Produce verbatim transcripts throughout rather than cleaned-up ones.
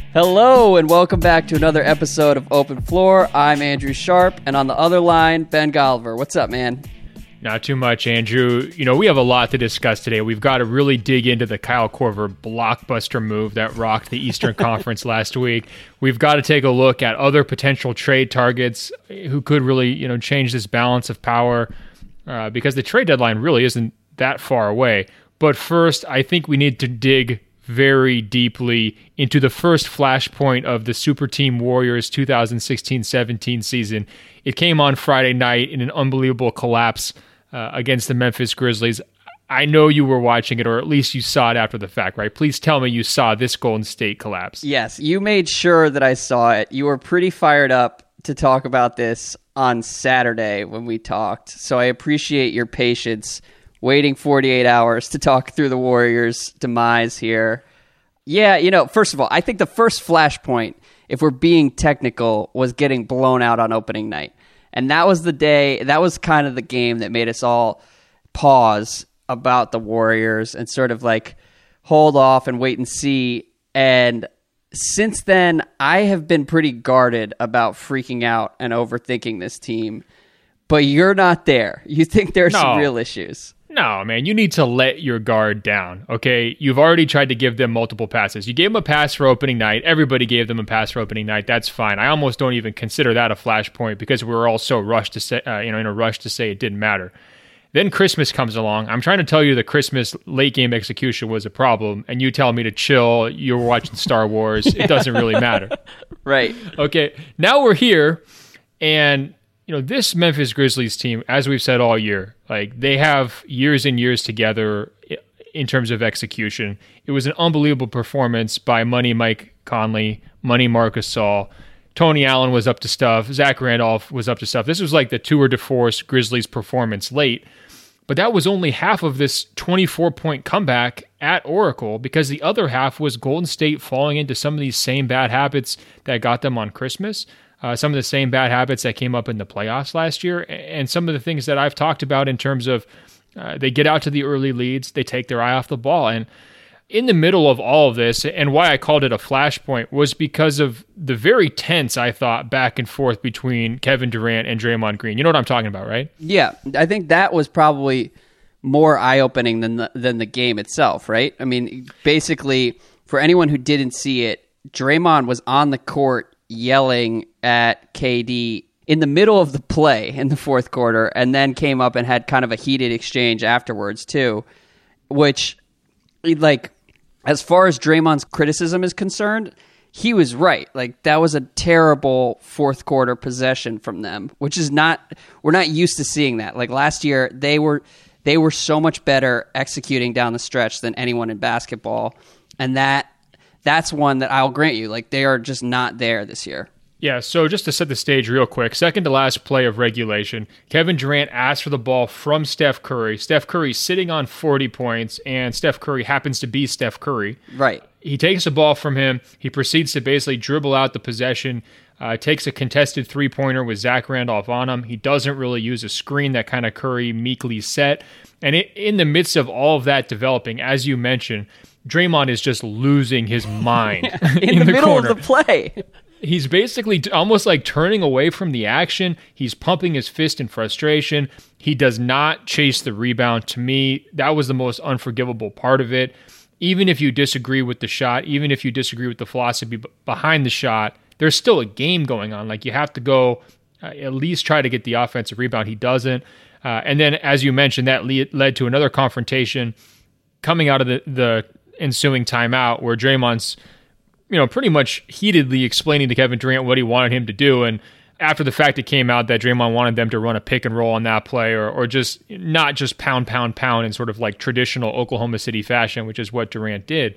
Hello and welcome back to another episode of Open Floor. I'm Andrew Sharp, and on the other line, Ben Golliver. What's up, man? Not too much, Andrew. You know, we have a lot to discuss today. We've got to really dig into the Kyle Korver blockbuster move that rocked the Eastern Conference last week. We've got to take a look at other potential trade targets who could really, you know, change this balance of power uh, because the trade deadline really isn't that far away. But first, I think we need to dig very deeply into the first flashpoint of the Super Team Warriors two thousand sixteen seventeen season. It came on Friday night in an unbelievable collapse uh, against the Memphis Grizzlies. I know you were watching it, or at least you saw it after the fact, right? Please tell me you saw this Golden State collapse. Yes, you made sure that I saw it. You were pretty fired up to talk about this on Saturday when we talked, so I appreciate your patience waiting forty-eight hours to talk through the Warriors' demise here. Yeah, you know, first of all, I think the first flashpoint, if we're being technical, was getting blown out on opening night. And that was the day, that was kind of the game that made us all pause about the Warriors and sort of like hold off and wait and see. And since then, I have been pretty guarded about freaking out and overthinking this team. But you're not there. You think there's no. some real issues. No, man, you need to let your guard down, okay? You've already tried to give them multiple passes. You gave them a pass for opening night. Everybody gave them a pass for opening night. That's fine. I almost don't even consider that a flashpoint because we were all so rushed to say, uh, you know, in a rush to say it didn't matter. Then Christmas comes along. I'm trying to tell you the Christmas late game execution was a problem, and you tell me to chill. You were watching Star Wars. Yeah. It doesn't really matter. Right. Okay, now we're here, and you know, this Memphis Grizzlies team, as we've said all year, like they have years and years together in terms of execution. It was an unbelievable performance by Money Mike Conley, Money Marc Gasol. Tony Allen was up to stuff. Zach Randolph was up to stuff. This was like the tour de force Grizzlies performance late. But that was only half of this twenty-four point comeback at Oracle because the other half was Golden State falling into some of these same bad habits that got them on Christmas. Uh, some of the same bad habits that came up in the playoffs last year, and some of the things that I've talked about in terms of uh, they get out to the early leads, they take their eye off the ball. And in the middle of all of this, and why I called it a flashpoint, was because of the very tense, I thought, back and forth between Kevin Durant and Draymond Green. You know what I'm talking about, right? Yeah, I think that was probably more eye-opening than the, than the game itself, right? I mean, basically, for anyone who didn't see it, Draymond was on the court yelling at K D in the middle of the play in the fourth quarter, and then came up and had kind of a heated exchange afterwards too, which, like, as far as Draymond's criticism is concerned, he was right. Like, that was a terrible fourth quarter possession from them, which is not, we're not used to seeing that. Like last year, they were they were so much better executing down the stretch than anyone in basketball, and that that's one that I'll grant you, like, they are just not there this year. Yeah, so just to set the stage real quick, second to last play of regulation, Kevin Durant asked for the ball from Steph Curry. Steph Curry's sitting on forty points, and Steph Curry happens to be Steph Curry. Right. He takes the ball from him. He proceeds to basically dribble out the possession, uh, takes a contested three-pointer with Zach Randolph on him. He doesn't really use a screen that kind of Curry meekly set. And it, in the midst of all of that developing, as you mentioned, Draymond is just losing his mind in, in the, the middle corner. of the play. He's basically almost like turning away from the action. He's pumping his fist in frustration. He does not chase the rebound. To me, that was the most unforgivable part of it. Even if you disagree with the shot, even if you disagree with the philosophy behind the shot, there's still a game going on. Like, you have to go uh, at least try to get the offensive rebound. He doesn't. Uh, and then, as you mentioned, that le- led to another confrontation coming out of the, the ensuing timeout where Draymond's, you know, pretty much heatedly explaining to Kevin Durant what he wanted him to do. And after the fact, it came out that Draymond wanted them to run a pick and roll on that play, or or just not just pound, pound, pound in sort of like traditional Oklahoma City fashion, which is what Durant did.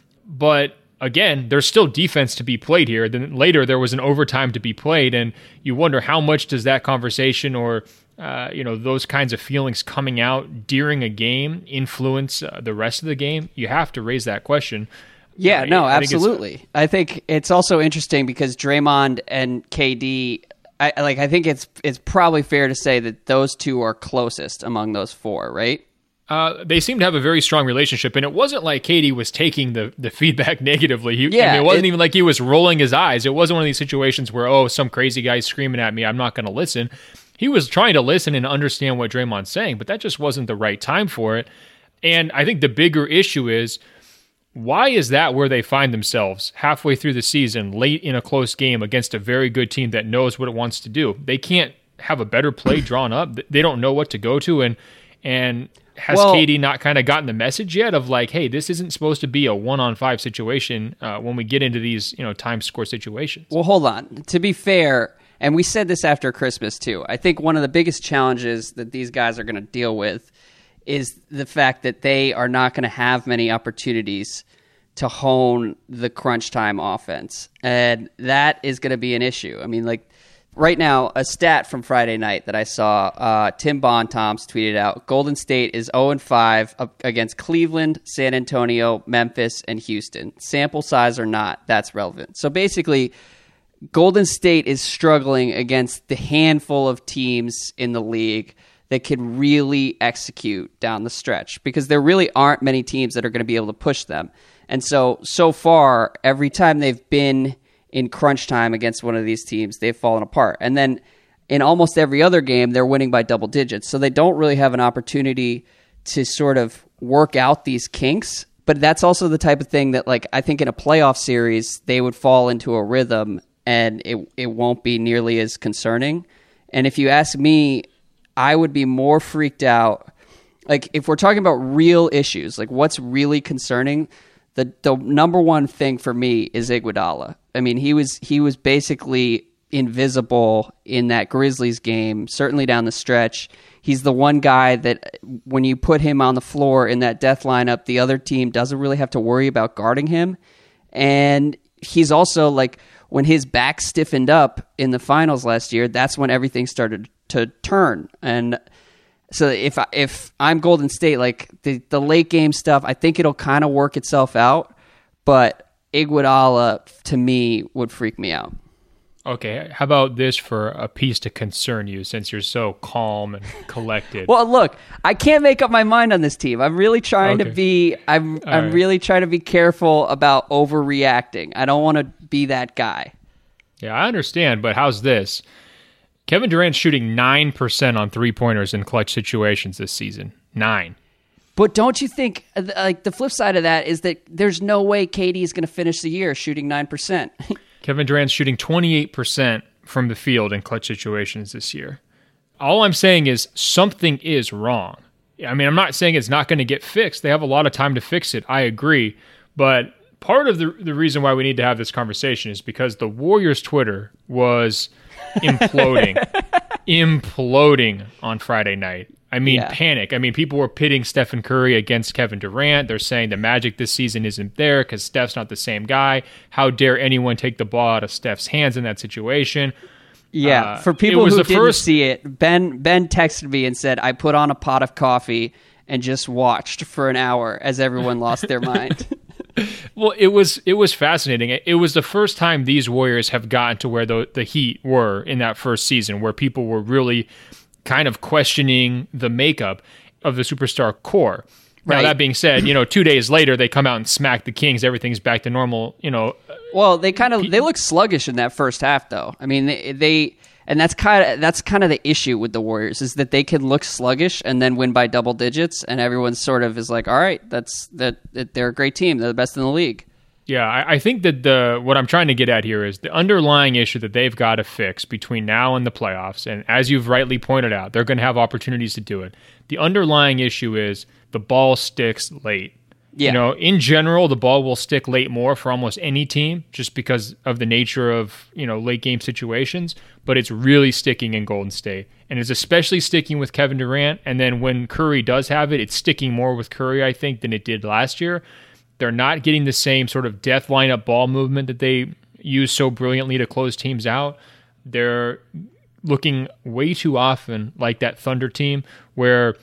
But again, there's still defense to be played here. Then later there was an overtime to be played, and you wonder how much does that conversation or uh, you know, those kinds of feelings coming out during a game influence uh, the rest of the game? You have to raise that question. Yeah, no, I absolutely. Think I think it's also interesting because Draymond and K D, I like. I think it's it's probably fair to say that those two are closest among those four, right? Uh, they seem to have a very strong relationship, and it wasn't like K D was taking the, the feedback negatively. He, yeah, I mean, it wasn't it, even like he was rolling his eyes. It wasn't one of these situations where, oh, some crazy guy's screaming at me, I'm not going to listen. He was trying to listen and understand what Draymond's saying, but that just wasn't the right time for it. And I think the bigger issue is, why is that where they find themselves halfway through the season, late in a close game against a very good team that knows what it wants to do? They can't have a better play drawn up. They don't know what to go to, and and has well, K D not kind of gotten the message yet of like, hey, this isn't supposed to be a one-on-five situation uh, when we get into these, you know, time score situations? Well, hold on. To be fair, and we said this after Christmas too, I think one of the biggest challenges that these guys are going to deal with is the fact that they are not going to have many opportunities to hone the crunch time offense. And that is going to be an issue. I mean, like, right now, a stat from Friday night that I saw, uh, Tim Bontemps tweeted out, Golden State is oh and five against Cleveland, San Antonio, Memphis, and Houston. Sample size or not, that's relevant. So basically, Golden State is struggling against the handful of teams in the league that can really execute down the stretch, because there really aren't many teams that are going to be able to push them. And so, so far, every time they've been in crunch time against one of these teams, they've fallen apart. And then in almost every other game, they're winning by double digits. So they don't really have an opportunity to sort of work out these kinks. But that's also the type of thing that, like, I think in a playoff series, they would fall into a rhythm and it it won't be nearly as concerning. And if you ask me, I would be more freaked out. Like, if we're talking about real issues, like what's really concerning, the the number one thing for me is Iguodala. I mean, he was he was basically invisible in that Grizzlies game, certainly down the stretch. He's the one guy that when you put him on the floor in that death lineup, the other team doesn't really have to worry about guarding him. And he's also, like, when his back stiffened up in the finals last year, that's when everything started to turn. And so if I, if I'm Golden State, like the, the late game stuff, I think it'll kind of work itself out. But Iguodala, to me, would freak me out. Okay, how about this for a piece to concern you, since you're so calm and collected? Well, look, I can't make up my mind on this team. I'm really trying okay. to be. I'm. All I'm right. really trying to be careful about overreacting. I don't want to be that guy. Yeah, I understand, but how's this? Kevin Durant's shooting nine percent on three-pointers in clutch situations this season. Nine. But don't you think, like, the flip side of that is that there's no way K D is going to finish the year shooting nine percent. Kevin Durant's shooting twenty-eight percent from the field in clutch situations this year. All I'm saying is something is wrong. I mean, I'm not saying it's not going to get fixed. They have a lot of time to fix it. I agree. But part of the the reason why we need to have this conversation is because the Warriors' Twitter was imploding, imploding on Friday night. I mean, yeah. Panic. I mean, people were pitting Stephen Curry against Kevin Durant. They're saying the magic this season isn't there because Steph's not the same guy. How dare anyone take the ball out of Steph's hands in that situation? Yeah, uh, for people who didn't first... see it, Ben Ben texted me and said, I put on a pot of coffee and just watched for an hour as everyone lost their mind. Well, it was it was fascinating. It was the first time these Warriors have gotten to where the, the Heat were in that first season, where people were really kind of questioning the makeup of the superstar core. Now, right. That being said, you know, two days later, they come out and smack the Kings. Everything's back to normal, you know. Well, they kind of, they look sluggish in that first half, though. I mean, they, they and that's kind of, that's kind of the issue with the Warriors, is that they can look sluggish and then win by double digits, and everyone sort of is like, all right, that's, that, that they're a great team. They're the best in the league. Yeah, I, I think that the what I'm trying to get at here is the underlying issue that they've got to fix between now and the playoffs. And as you've rightly pointed out, they're going to have opportunities to do it. The underlying issue is the ball sticks late. Yeah. You know, in general, the ball will stick late more for almost any team just because of the nature of, you know, late game situations. But it's really sticking in Golden State. And it's especially sticking with Kevin Durant. And then when Curry does have it, it's sticking more with Curry, I think, than it did last year. They're not getting the same sort of death lineup ball movement that they use so brilliantly to close teams out. They're looking way too often like that Thunder team where,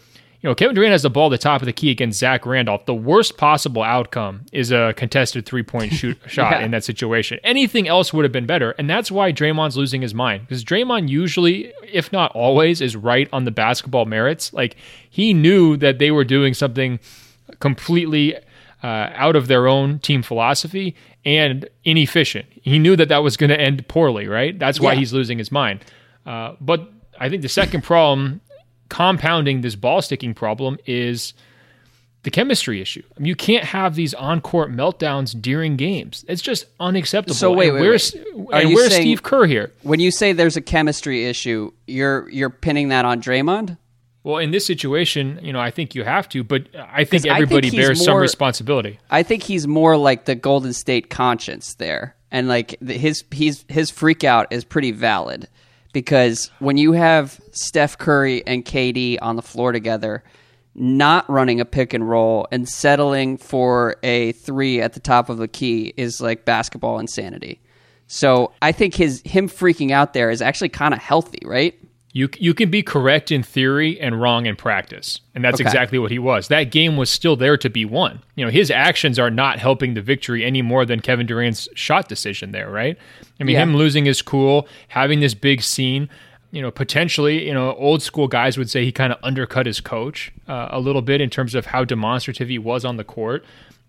you know, Kevin Durant has the ball at the top of the key against Zach Randolph. The worst possible outcome is a contested three-point shoot shot yeah. in that situation. Anything else would have been better, and that's why Draymond's losing his mind, because Draymond usually, if not always, is right on the basketball merits. Like, he knew that they were doing something completely uh, out of their own team philosophy and inefficient. He knew that that was going to end poorly, right? That's why yeah. he's losing his mind. Uh, but I think the second problem, compounding this ball sticking problem, is the chemistry issue. I mean, you can't have these on-court meltdowns during games. It's just unacceptable. So wait, and wait, where's, wait. Are and you where's saying, Steve Kerr here? When you say there's a chemistry issue, you're you're pinning that on Draymond? Well, in this situation, you know, I think you have to, but I think everybody I think bears more, some responsibility. I think he's more like the Golden State conscience there, and like the, his he's his freak out is pretty valid, because when you have Steph Curry and K D on the floor together, not running a pick and roll and settling for a three at the top of the key is like basketball insanity. So I think his him freaking out there is actually kind of healthy, right? You you can be correct in theory and wrong in practice, and that's okay. exactly what he was. That game was still there to be won. You know, his actions are not helping the victory any more than Kevin Durant's shot decision there, right? I mean, yeah. him losing his cool, having this big scene, you know, potentially, you know, old school guys would say he kind of undercut his coach uh, a little bit in terms of how demonstrative he was on the court.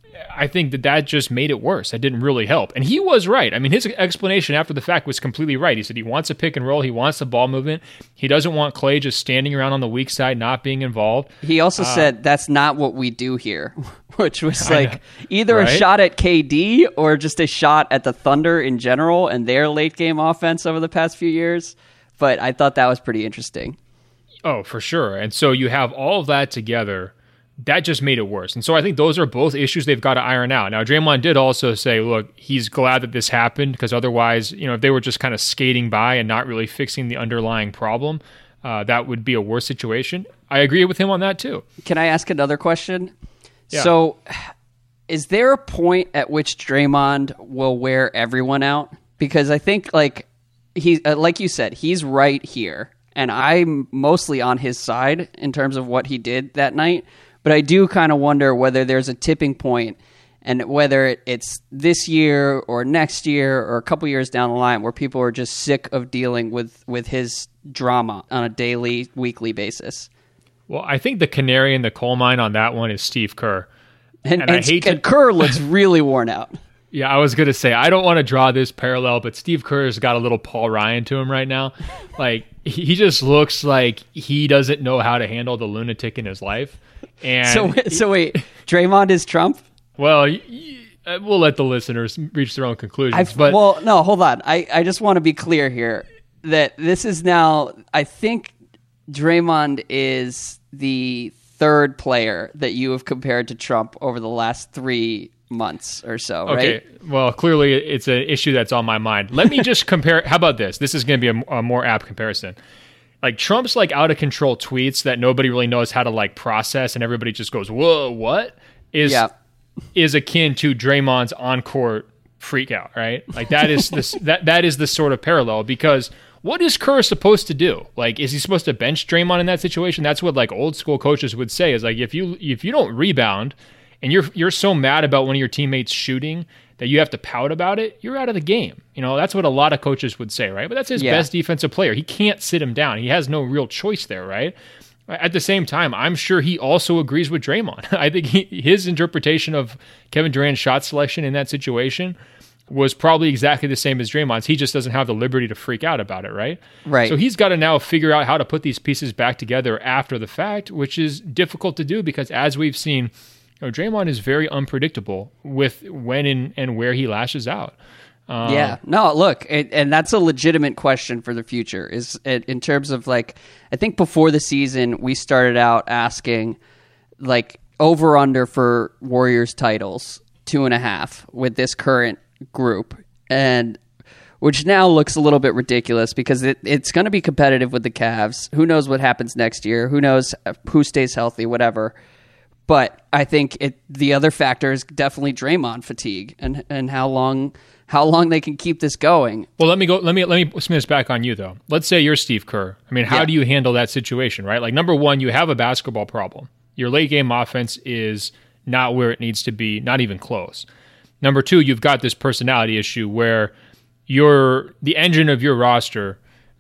I think that that just made it worse. That didn't really help. And he was right. I mean, his explanation after the fact was completely right. He said he wants a pick and roll. He wants the ball movement. He doesn't want Klay just standing around on the weak side, not being involved. He also uh, said that's not what we do here, which was like know, either right? a shot at K D or just a shot at the Thunder in general and their late game offense over the past few years. But I thought that was pretty interesting. Oh, for sure. And so you have all of that together. That just made it worse. And so I think those are both issues they've got to iron out. Now, Draymond did also say, look, he's glad that this happened, because otherwise, you know, if they were just kind of skating by and not really fixing the underlying problem, uh, that would be a worse situation. I agree with him on that too. Can I ask another question? Yeah. So is there a point at which Draymond will wear everyone out? Because I think, like he, uh, like you said, he's right here, and I'm mostly on his side in terms of what he did that night. But I do kind of wonder whether there's a tipping point, and whether it's this year or next year or a couple years down the line where people are just sick of dealing with, with his drama on a daily, weekly basis. Well, I think the canary in the coal mine on that one is Steve Kerr. And, and, and, I hate and to... Kerr looks really worn out. Yeah, I was going to say, I don't want to draw this parallel, but Steve Kerr's got a little Paul Ryan to him right now. Like, he just looks like he doesn't know how to handle the lunatic in his life. And so, so wait, Draymond is Trump? Well, y- y- we'll let the listeners reach their own conclusions. I've, but well, no, hold on. I, I just want to be clear here that this is now, I think Draymond is the third player that you have compared to Trump over the last three months or so, right? Okay, well, clearly it's an issue that's on my mind. Let me just compare. How about this? This is going to be a, a more apt comparison. Like, Trump's like out of control tweets that nobody really knows how to like process, and everybody just goes, "Whoa, what?" Is yeah. is akin to Draymond's on court freak out, right? Like that is this that that is the sort of parallel, because what is Kerr supposed to do? Like, is he supposed to bench Draymond in that situation? That's what like old school coaches would say, is like, if you if you don't rebound and you're you're so mad about one of your teammates shooting that you have to pout about it, you're out of the game. You know, that's what a lot of coaches would say, right? But that's his yeah. best defensive player. He can't sit him down. He has no real choice there, right? At the same time, I'm sure he also agrees with Draymond. I think he, his interpretation of Kevin Durant's shot selection in that situation was probably exactly the same as Draymond's. He just doesn't have the liberty to freak out about it, right? Right. So he's got to now figure out how to put these pieces back together after the fact, which is difficult to do because, as we've seen, you know, Draymond is very unpredictable with when and, and where he lashes out. Um, yeah, no, look, it, and that's a legitimate question for the future, is it, in terms of, like, I think before the season, we started out asking, like, over under for Warriors titles, two and a half with this current group, and which now looks a little bit ridiculous because it, it's going to be competitive with the Cavs. Who knows what happens next year? Who knows who stays healthy, whatever. But I think it the other factor is definitely Draymond fatigue and and how long how long they can keep this going. Well, let me go. Let me let me spin this back on you though. Let's say you're Steve Kerr. I mean, how Yeah. do you handle that situation, right? Like, number one, you have a basketball problem. Your late game offense is not where it needs to be, not even close. Number two, you've got this personality issue where your the engine of your roster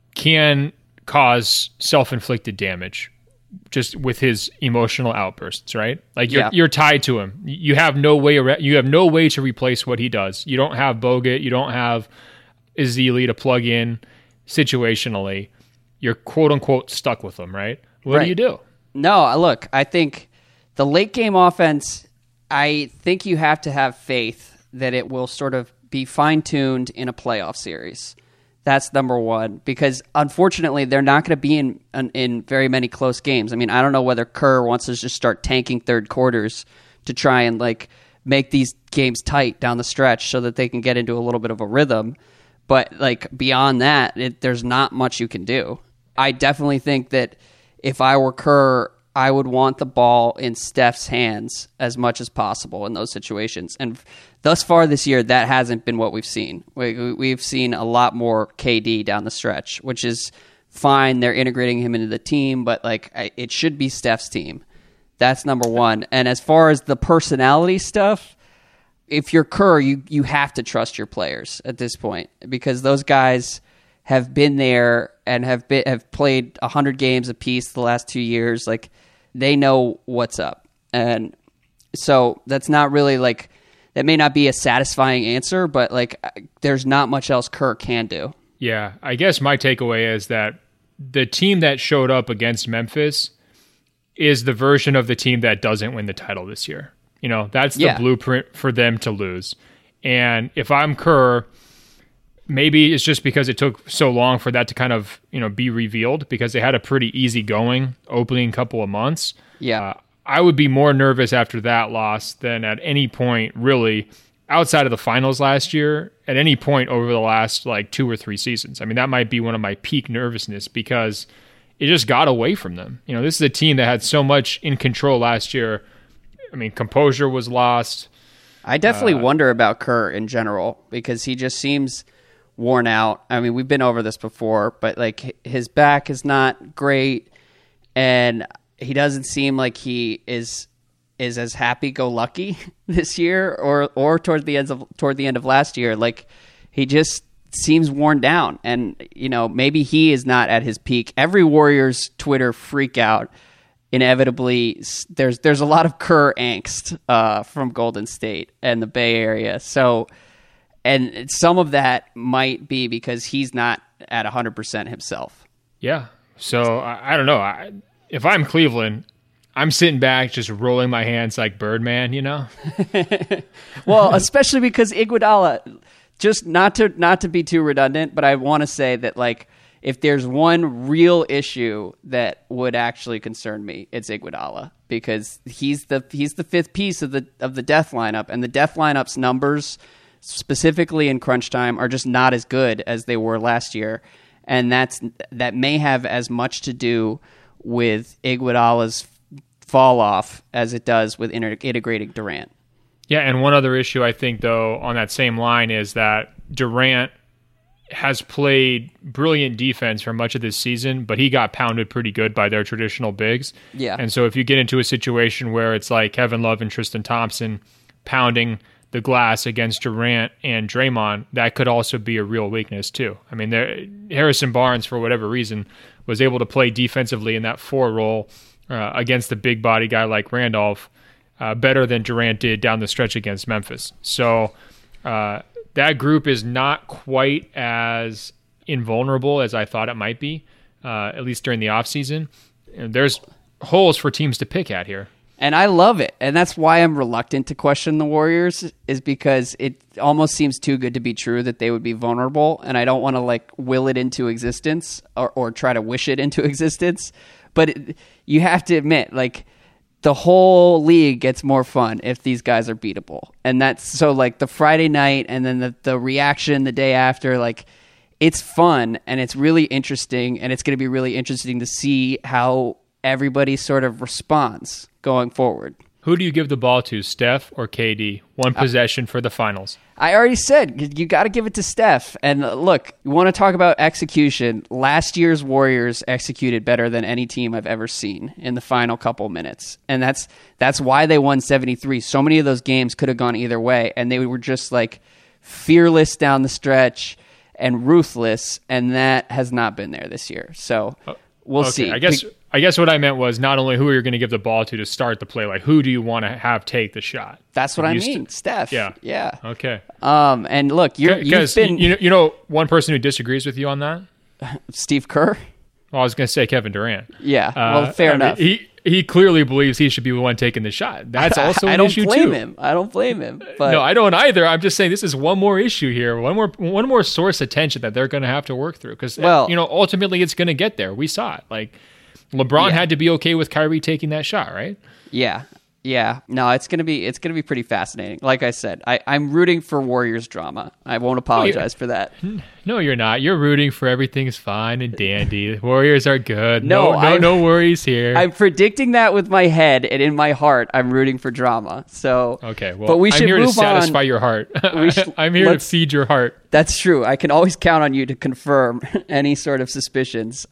can cause self-inflicted damage just with his emotional outbursts, right? Like you're Yeah. you're tied to him. You have no way ar- you have no way to replace what he does. You don't have Bogut, you don't have Ezeli to plug in situationally. You're quote unquote stuck with him, right? What Right. do you do? No, look, I think the late game offense, I think you have to have faith that it will sort of be fine-tuned in a playoff series. That's number one, because unfortunately they're not going to be in, in in very many close games. I mean, I don't know whether Kerr wants to just start tanking third quarters to try and like make these games tight down the stretch so that they can get into a little bit of a rhythm. But like beyond that, it, there's not much you can do. I definitely think that if I were Kerr, I would want the ball in Steph's hands as much as possible in those situations. And thus far this year, that hasn't been what we've seen. We, we've seen a lot more K D down the stretch, which is fine. They're integrating him into the team, but like I, it should be Steph's team. That's number one. And as far as the personality stuff, if you're Kerr, you, you have to trust your players at this point because those guys have been there and have been, have played one hundred games apiece the last two years. Like, they know what's up. And so that's not really like, that may not be a satisfying answer, but like, there's not much else Kerr can do. Yeah, I guess my takeaway is that the team that showed up against Memphis is the version of the team that doesn't win the title this year. You know, that's the Yeah. blueprint for them to lose. And if I'm Kerr, maybe it's just because it took so long for that to kind of, you know, be revealed because they had a pretty easy going opening couple of months. Yeah. Uh, I would be more nervous after that loss than at any point really outside of the finals last year, at any point over the last like two or three seasons. I mean, that might be one of my peak nervousness because it just got away from them. You know, this is a team that had so much in control last year. I mean, composure was lost. I definitely Uh, wonder about Kerr in general because he just seems worn out. I mean, we've been over this before, but like his back is not great, and he doesn't seem like he is is as happy-go-lucky this year, or or toward the end of toward the end of last year. Like he just seems worn down, and you know maybe he is not at his peak. Every Warriors Twitter freak out. Inevitably, there's there's a lot of Kerr angst uh, from Golden State and the Bay Area. So. And some of that might be because he's not at one hundred percent himself. Yeah. So I, I don't know. I, if I'm Cleveland, I'm sitting back just rolling my hands like Birdman, you know? Well, especially because Iguodala, just not to not to be too redundant, but I want to say that like if there's one real issue that would actually concern me, it's Iguodala because he's the he's the fifth piece of the of the death lineup, and the death lineup's numbers specifically in crunch time are just not as good as they were last year, and that's that may have as much to do with Iguodala's fall off as it does with inter- integrating Durant. Yeah, and one other issue I think though on that same line is that Durant has played brilliant defense for much of this season, but he got pounded pretty good by their traditional bigs. Yeah. And so if you get into a situation where it's like Kevin Love and Tristan Thompson pounding the glass against Durant and Draymond, that could also be a real weakness too. I mean, there, Harrison Barnes, for whatever reason, was able to play defensively in that four role uh, against the big body guy like Randolph uh, better than Durant did down the stretch against Memphis. So uh, that group is not quite as invulnerable as I thought it might be, uh, at least during the offseason. And there's holes for teams to pick at here. And I love it. And that's why I'm reluctant to question the Warriors, is because it almost seems too good to be true that they would be vulnerable. And I don't want to like will it into existence or, or try to wish it into existence. But it, you have to admit, like, the whole league gets more fun if these guys are beatable. And that's so like the Friday night and then the, the reaction the day after, like, it's fun and it's really interesting. And it's going to be really interesting to see how everybody sort of responds going forward. Who do you give the ball to, Steph or K D? One possession uh, for the finals. I already said, you got to give it to Steph. And look, you want to talk about execution. Last year's Warriors executed better than any team I've ever seen in the final couple minutes. And that's that's why they won seventy-three. So many of those games could have gone either way. And they were just like fearless down the stretch and ruthless. And that has not been there this year. So we'll okay, see. I guess... Be- I guess what I meant was not only who are you going to give the ball to to start the play, like who do you want to have take the shot? That's what I mean, st- Steph. Yeah, yeah. Okay. Um, and look, you're you've been you know, you know one person who disagrees with you on that, Steve Kerr. Well, I was going to say Kevin Durant. Yeah. Well, uh, fair I enough. Mean, he he clearly believes he should be the one taking the shot. That's also I, an I don't issue blame too. him. I don't blame him. But no, I don't either. I'm just saying this is one more issue here, one more one more source of tension that they're going to have to work through because well, you know ultimately it's going to get there. We saw it. Like. LeBron yeah. had to be okay with Kyrie taking that shot, right? Yeah, yeah. No, it's gonna be it's gonna be pretty fascinating. Like I said, I, I'm rooting for Warriors drama. I won't apologize no, for that. No, you're not. You're rooting for everything's fine and dandy. Warriors are good. No, no, no, no worries here. I'm predicting that with my head, and in my heart, I'm rooting for drama. So okay, well, but we I'm should here move to satisfy on. your heart. Should, I'm here to feed your heart. That's true. I can always count on you to confirm any sort of suspicions.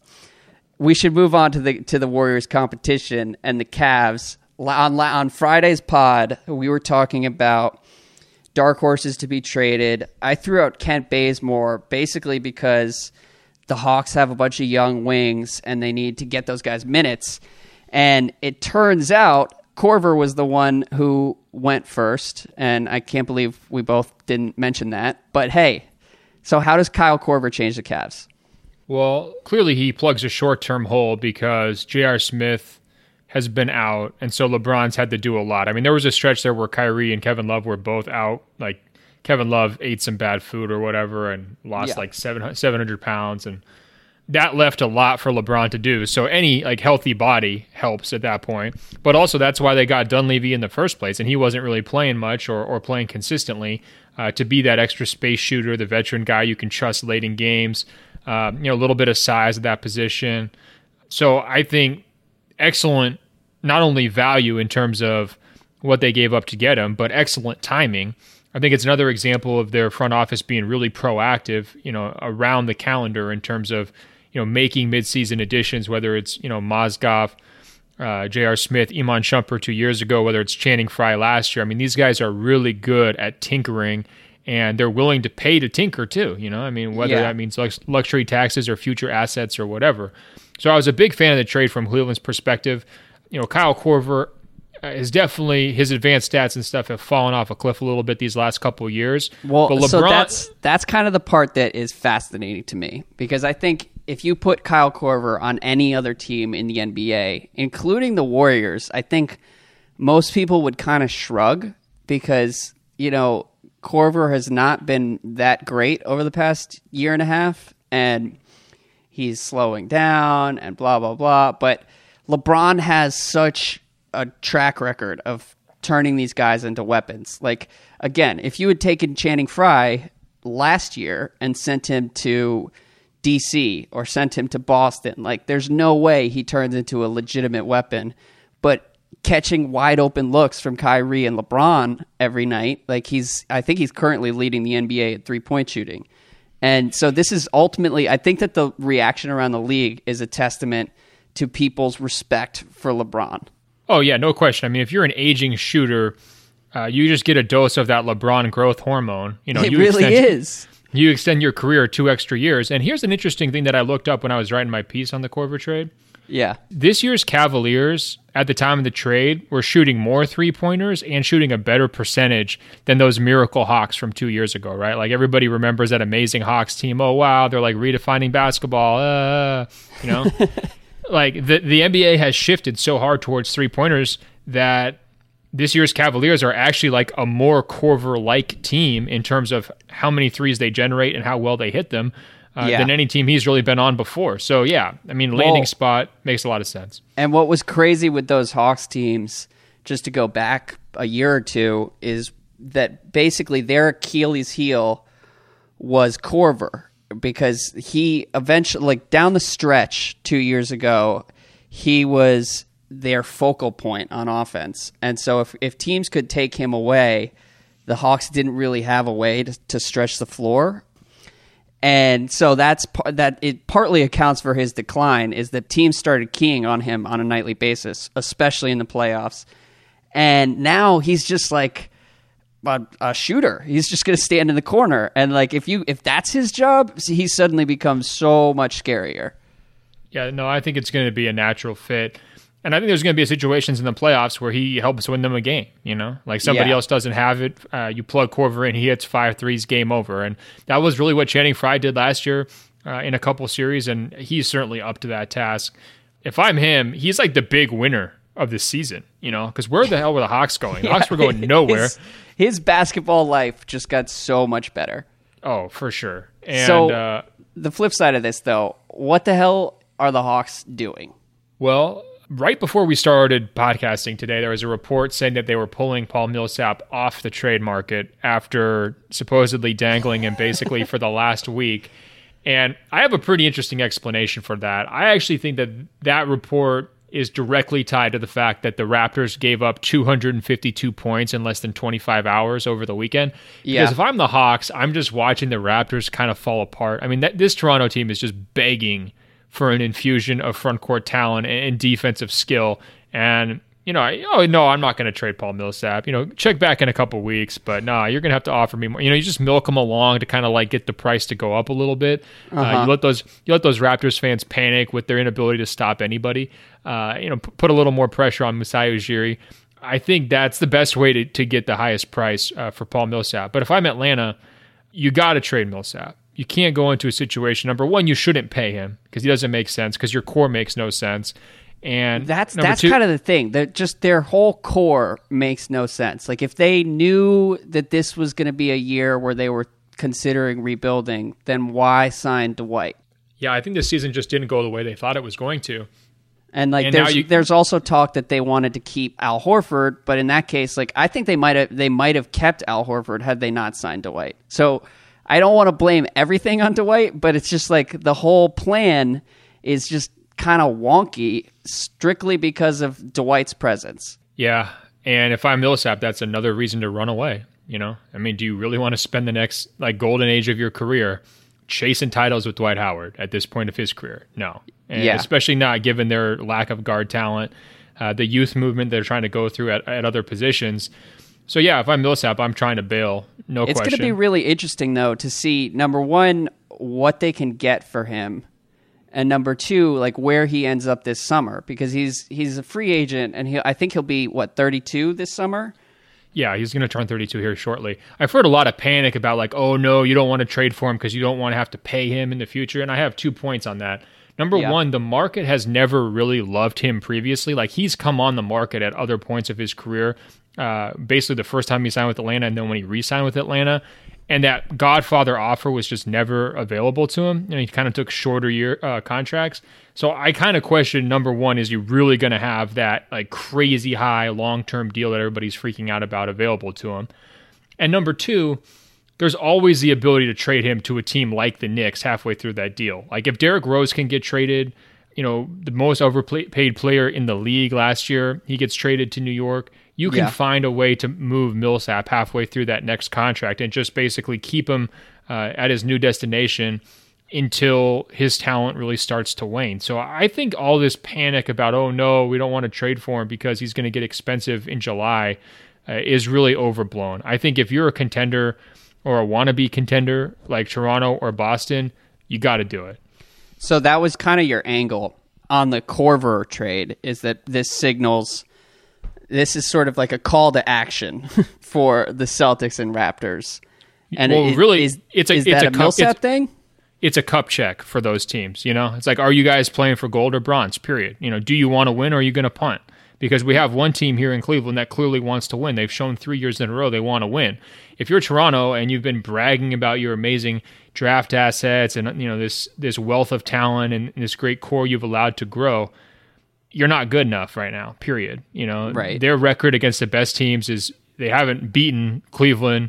We should move on to the to the Warriors competition and the Cavs. On, on Friday's pod, we were talking about dark horses to be traded. I threw out Kent Bazemore basically because the Hawks have a bunch of young wings and they need to get those guys minutes. And it turns out Korver was the one who went first, and I can't believe we both didn't mention that. But hey, so how does Kyle Korver change the Cavs? Well, clearly he plugs a short-term hole because J R. Smith has been out, and so LeBron's had to do a lot. I mean, there was a stretch there where Kyrie and Kevin Love were both out. Like, Kevin Love ate some bad food or whatever and lost yeah. like seven hundred pounds, and that left a lot for LeBron to do. So any like healthy body helps at that point. But also that's why they got Dunleavy in the first place, and he wasn't really playing much or, or playing consistently uh, to be that extra space shooter, the veteran guy you can trust late in games. Uh, you know, a little bit of size at that position. So I think excellent, not only value in terms of what they gave up to get him, but excellent timing. I think it's another example of their front office being really proactive, you know, around the calendar in terms of, you know, making midseason additions, whether it's, you know, Mozgov, uh, J R. Smith, Iman Shumpert two years ago, whether it's Channing Frye last year. I mean, these guys are really good at tinkering, and they're willing to pay to tinker too, you know? I mean, whether yeah. that means lux- luxury taxes or future assets or whatever. So I was a big fan of the trade from Cleveland's perspective. You know, Kyle Korver is definitely, his advanced stats and stuff have fallen off a cliff a little bit these last couple of years. Well, but LeBron, so that's, that's kind of the part that is fascinating to me, because I think if you put Kyle Korver on any other team in the N B A, including the Warriors, I think most people would kind of shrug because, you know, Korver has not been that great over the past year and a half, and he's slowing down and blah, blah, blah. But LeBron has such a track record of turning these guys into weapons. Like, again, if you had taken Channing Frye last year and sent him to D C or sent him to Boston, like, there's no way he turns into a legitimate weapon. But catching wide open looks from Kyrie and LeBron every night, like he's, I think he's currently leading the N B A at three point shooting. And so this is ultimately, I think that the reaction around the league is a testament to people's respect for LeBron. Oh yeah, no question. I mean, if you're an aging shooter, uh, you just get a dose of that LeBron growth hormone. You know, it you really extend, is. You extend your career two extra years. And here's an interesting thing that I looked up when I was writing my piece on the Korver trade. Yeah. This year's Cavaliers, at the time of the trade, were shooting more three-pointers and shooting a better percentage than those miracle Hawks from two years ago, right? Like, everybody remembers that amazing Hawks team. Oh, wow, they're like redefining basketball. Uh, you know? Like, the, the N B A has shifted so hard towards three-pointers that this year's Cavaliers are actually like a more Korver-like team in terms of how many threes they generate and how well they hit them. Uh, yeah. than any team he's really been on before. So, yeah, I mean, landing well, spot makes a lot of sense. And what was crazy with those Hawks teams, just to go back a year or two, is that basically their Achilles heel was Korver, because he eventually, like down the stretch two years ago, he was their focal point on offense. And so if, if teams could take him away, the Hawks didn't really have a way to, to stretch the floor. And so that's that. It partly accounts for his decline is that teams started keying on him on a nightly basis, especially in the playoffs. And now he's just like a, a shooter. He's just going to stand in the corner. And like if you if that's his job, he suddenly becomes so much scarier. Yeah, no, I think it's going to be a natural fit. And I think there's going to be situations in the playoffs where he helps win them a game, you know? Like somebody yeah. else doesn't have it. Uh, you plug Korver in, he hits five threes, game over. And that was really what Channing Frye did last year uh, in a couple series, and he's certainly up to that task. If I'm him, he's like the big winner of this season, you know? Because where the hell were the Hawks going? The yeah, Hawks were going nowhere. His, his basketball life just got so much better. Oh, for sure. And, so uh, the flip side of this, though, what the hell are the Hawks doing? Well, right before we started podcasting today, there was a report saying that they were pulling Paul Millsap off the trade market after supposedly dangling him basically for the last week. And I have a pretty interesting explanation for that. I actually think that that report is directly tied to the fact that the Raptors gave up two hundred fifty-two points in less than twenty-five hours over the weekend. Yeah. Because if I'm the Hawks, I'm just watching the Raptors kind of fall apart. I mean, that, this Toronto team is just begging for an infusion of front court talent and defensive skill. And, you know, I, oh, no, I'm not going to trade Paul Millsap. You know, check back in a couple weeks, but nah, you're going to have to offer me more. You know, you just milk him along to kind of like get the price to go up a little bit. Uh-huh. Uh, you let those you let those Raptors fans panic with their inability to stop anybody. Uh, you know, p- put a little more pressure on Masai Ujiri. I think that's the best way to, to get the highest price uh, for Paul Millsap. But if I'm Atlanta, you got to trade Millsap. You can't go into a situation, number one, you shouldn't pay him because he doesn't make sense because your core makes no sense. And that's that's two, kind of the thing. That just their whole core makes no sense. Like if they knew that this was going to be a year where they were considering rebuilding, then why sign Dwight? Yeah, I think this season just didn't go the way they thought it was going to. And like and there's you, there's also talk that they wanted to keep Al Horford, but in that case, like I think they might have they might have kept Al Horford had they not signed Dwight. So I don't want to blame everything on Dwight, but it's just like the whole plan is just kind of wonky strictly because of Dwight's presence. Yeah, and if I'm Millsap, that's another reason to run away, you know? I mean, do you really want to spend the next like golden age of your career chasing titles with Dwight Howard at this point of his career? No. And yeah. especially not given their lack of guard talent, uh, the youth movement they're trying to go through at, at other positions. So yeah, if I'm Millsap, I'm trying to bail, no it's question. It's going to be really interesting, though, to see, number one, what they can get for him, and number two, like where he ends up this summer, because he's he's a free agent, and he I think he'll be, what, thirty-two this summer? Yeah, he's going to turn thirty-two here shortly. I've heard a lot of panic about like, oh no, you don't want to trade for him because you don't want to have to pay him in the future, and I have two points on that. Number yeah. one, the market has never really loved him previously. Like he's come on the market at other points of his career. Uh, basically the first time he signed with Atlanta and then when he re-signed with Atlanta, and that Godfather offer was just never available to him. And he kind of took shorter year uh, contracts. So I kind of question, number one, is he really going to have that like crazy high long-term deal that everybody's freaking out about available to him? And number two, there's always the ability to trade him to a team like the Knicks halfway through that deal. Like if Derrick Rose can get traded, you know, the most overpaid player in the league last year, he gets traded to New York. You can yeah. find a way to move Millsap halfway through that next contract and just basically keep him uh, at his new destination until his talent really starts to wane. So I think all this panic about, oh no, we don't want to trade for him because he's going to get expensive in July uh, is really overblown. I think if you're a contender or a wannabe contender like Toronto or Boston, you got to do it. So that was kind of your angle on the Korver trade, is that this signals... This is sort of like a call to action for the Celtics and Raptors. And well, it, really, is, it's a, is it's that a, a cup, Millsap it's, thing? It's a cup check for those teams. You know, it's like, are you guys playing for gold or bronze? Period. You know, do you want to win or are you going to punt? Because we have one team here in Cleveland that clearly wants to win. They've shown three years in a row they want to win. If you're Toronto and you've been bragging about your amazing draft assets and you know this this wealth of talent and this great core you've allowed to grow, you're not good enough right now, period. You know, right. Their record against the best teams is they haven't beaten Cleveland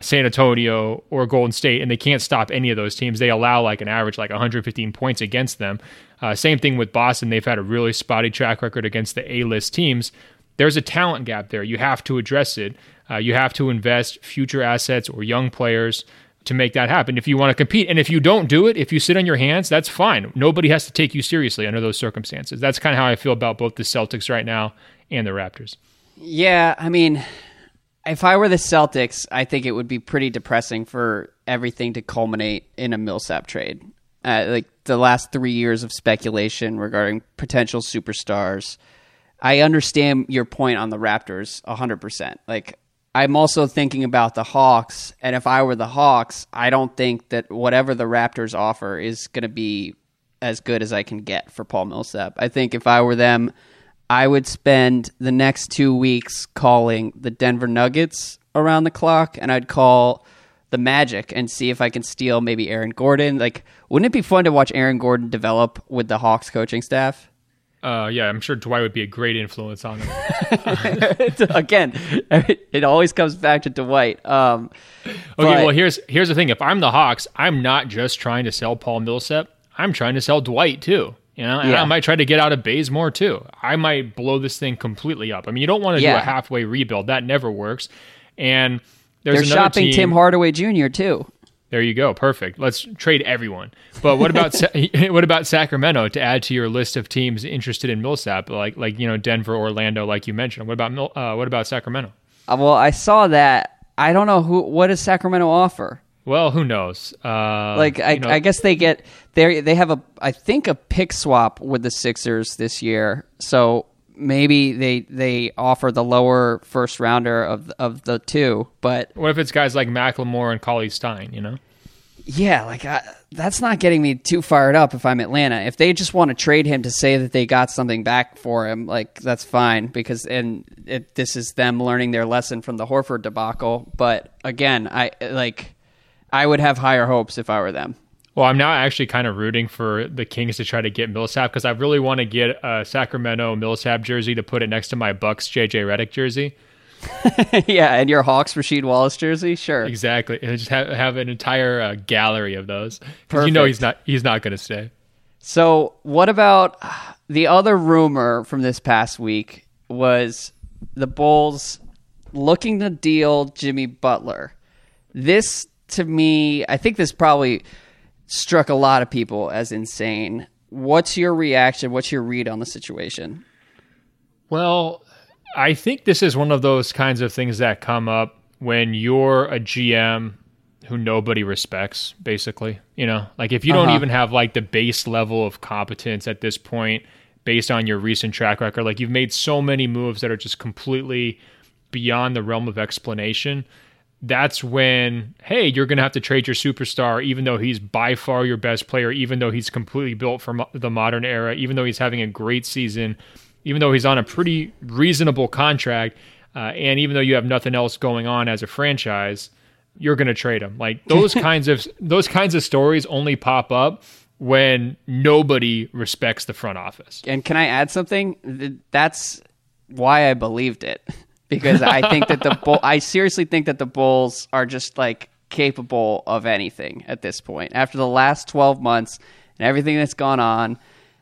San Antonio or Golden State, and they can't stop any of those teams. They allow like an average like one hundred fifteen points against them. Uh, same thing with Boston. They've had a really spotty track record against the A-list teams. There's a talent gap there. You have to address it. Uh, you have to invest future assets or young players to make that happen if you want to compete. And if you don't do it, if you sit on your hands, that's fine. Nobody has to take you seriously under those circumstances. That's kind of how I feel about both the Celtics right now and the Raptors. Yeah, I mean, if I were the Celtics, I think it would be pretty depressing for everything to culminate in a Millsap trade. Uh, like the last three years of speculation regarding potential superstars. I understand your point on the Raptors one hundred percent. Like, I'm also thinking about the Hawks, and if I were the Hawks, I don't think that whatever the Raptors offer is going to be as good as I can get for Paul Millsap. I think if I were them, I would spend the next two weeks calling the Denver Nuggets around the clock, and I'd call the Magic and see if I can steal maybe Aaron Gordon. Like, wouldn't it be fun to watch Aaron Gordon develop with the Hawks coaching staff? Uh, yeah, I'm sure Dwight would be a great influence on him. Again, it always comes back to Dwight. Um, okay, but, well, here's here's the thing. If I'm the Hawks, I'm not just trying to sell Paul Millsap. I'm trying to sell Dwight too. You know, and yeah. I might try to get out of Bazemore too. I might blow this thing completely up. I mean, you don't want to yeah. do a halfway rebuild. That never works. And there's They're another shopping team, Tim Hardaway Junior too. There you go. Perfect. Let's trade everyone. But what about what about Sacramento to add to your list of teams interested in Millsap, like like you know Denver, Orlando, like you mentioned? What about uh, what about Sacramento? Uh, well, I saw that. I don't know who. What does Sacramento offer? Well, who knows? Uh, like I, you know, I guess they get they they have a I think a pick swap with the Sixers this year. So maybe they they offer the lower first rounder of of the two, but what if it's guys like Macklemore and Cauley Stein, you know? Yeah, like I, that's not getting me too fired up if I'm Atlanta. If they just want to trade him to say that they got something back for him, like that's fine because and it, this is them learning their lesson from the Horford debacle, but again, I like I would have higher hopes if I were them. Well, I'm now actually kind of rooting for the Kings to try to get Millsap because I really want to get a Sacramento Millsap jersey to put it next to my Bucks J J Redick jersey. Yeah, and your Hawks Rasheed Wallace jersey, sure, exactly. And just have, have an entire uh, gallery of those because you know he's not he's not going to stay. So, what about the other rumor from this past week was the Bulls looking to deal Jimmy Butler. This, to me, I think this probably struck a lot of people as insane. What's your reaction? What's your read on the situation? Well, I think this is one of those kinds of things that come up when you're a G M who nobody respects, basically. You know, like if you don't Uh-huh. even have like the base level of competence at this point based on your recent track record, like you've made so many moves that are just completely beyond the realm of explanation. That's when, hey, you're going to have to trade your superstar, even though he's by far your best player, even though he's completely built for mo- the modern era, even though he's having a great season, even though he's on a pretty reasonable contract, uh, and even though you have nothing else going on as a franchise, you're going to trade him. Like those kinds of those kinds of stories only pop up when nobody respects the front office. And can I add something? Th- That's why I believed it. Because I think that the Bull, I seriously think that the Bulls are just like capable of anything at this point. After the last twelve months and everything that's gone on,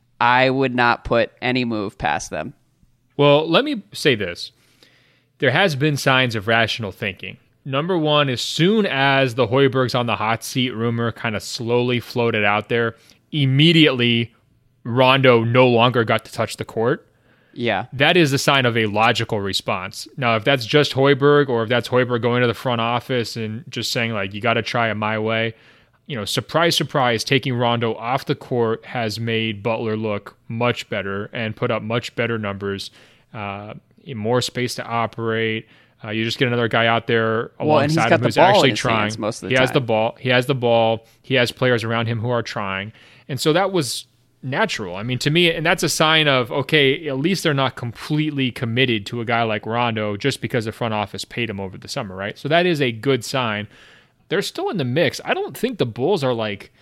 I would not put any move past them. Well, let me say this. There has been signs of rational thinking. Number one, as soon as the Hoiberg's on the hot seat rumor kind of slowly floated out there, immediately Rondo no longer got to touch the court. Yeah. That is a sign of a logical response. Now, if that's just Hoiberg or if that's Hoiberg going to the front office and just saying, like, you got to try it my way, you know, surprise, surprise, taking Rondo off the court has made Butler look much better and put up much better numbers, uh, more space to operate. Uh, you just get another guy out there Well, and he's alongside got him the who's ball in actually his trying. hands most of the he has time. the ball. He has the ball. He has players around him who are trying. And so that was natural. I mean, to me, and that's a sign of, okay, at least they're not completely committed to a guy like Rondo just because the front office paid him over the summer, right? So that is a good sign. They're still in the mix. I don't think the Bulls are like